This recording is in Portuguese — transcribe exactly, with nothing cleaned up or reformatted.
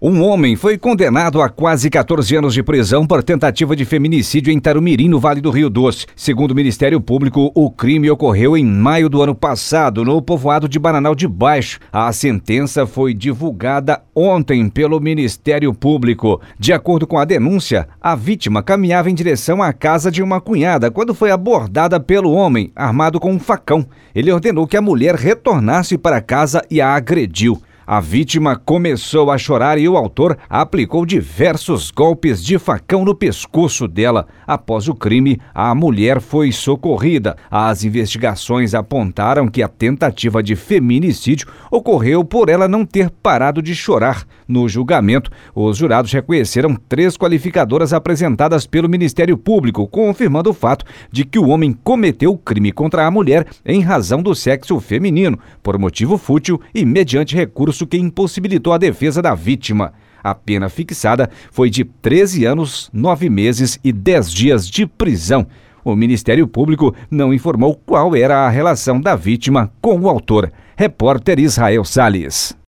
Um homem foi condenado a quase quatorze anos de prisão por tentativa de feminicídio em Tarumirim, no Vale do Rio Doce. Segundo o Ministério Público, o crime ocorreu em maio do ano passado, no povoado de Bananal de Baixo. A sentença foi divulgada ontem pelo Ministério Público. De acordo com a denúncia, a vítima caminhava em direção à casa de uma cunhada quando foi abordada pelo homem, armado com um facão. Ele ordenou que a mulher retornasse para casa e a agrediu. A vítima começou a chorar e o autor aplicou diversos golpes de facão no pescoço dela. Após o crime, a mulher foi socorrida. As investigações apontaram que a tentativa de feminicídio ocorreu por ela não ter parado de chorar. No julgamento, os jurados reconheceram três qualificadoras apresentadas pelo Ministério Público, confirmando o fato de que o homem cometeu o crime contra a mulher em razão do sexo feminino, por motivo fútil e mediante recurso que impossibilitou a defesa da vítima. A pena fixada foi de treze anos, nove meses e dez dias de prisão. O Ministério Público não informou qual era a relação da vítima com o autor. Repórter Israel Salles.